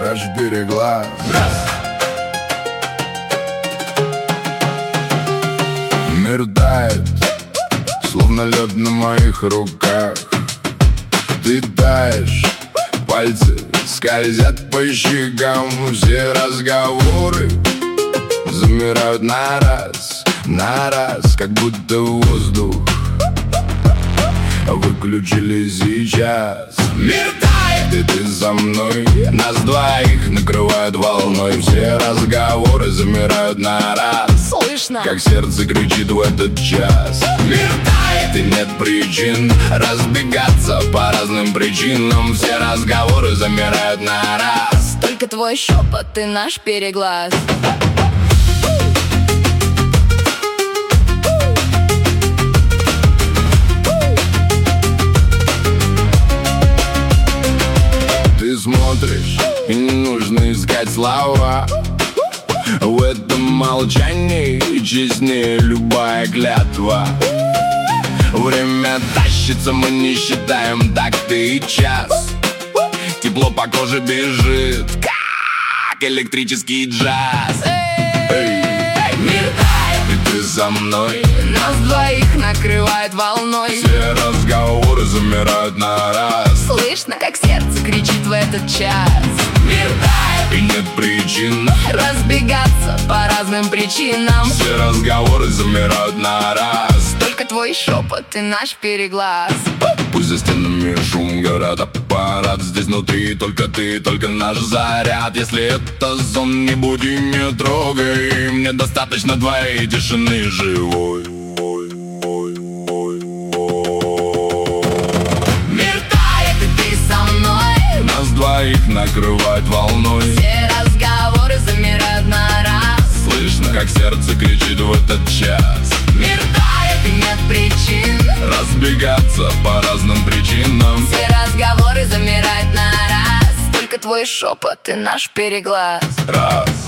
наш переглаз. Мир тает, словно лед на моих руках. Ты таешь, пальцы скользят по щекам. Все разговоры замирают на раз, как будто воздух выключили сейчас. Мир тает, и ты за мной, нас двоих накрывают волной. Все разговоры замирают на раз, слышно, как сердце кричит в этот час. Мир тает, и нет причин разбегаться по разным причинам. Все разговоры замирают на раз, только твой шепот и наш переглаз. Ты смотришь, и не нужно искать слова. В этом молчании честнее любая клятва. Время тащится, мы не считаем такты и час. Тепло по коже бежит, как электрический джаз. Мир тает, и ты за мной, нас двоих накрывает волной. все разговоры замирают на раз, Слышно, как сердце кричит в этот час. мир тает, и нет причин разбегаться по разным причинам. все разговоры замирают на раз, Только твой шепот и наш переглаз. пусть за стенами шум, город, аппарат. Здесь внутри только ты, только наш заряд. Если это сон, не буди, не трогай. Мне достаточно твоей тишины живой. Мир тает, и ты со мной, Нас двоих накрывает волной. все разговоры замирают на раз. Слышно, как сердце кричит в этот час. Мир тает, и нет причин Разбегаться по разным причинам. все разговоры замирают на раз. Только твой шепот и наш переглаз. Раз.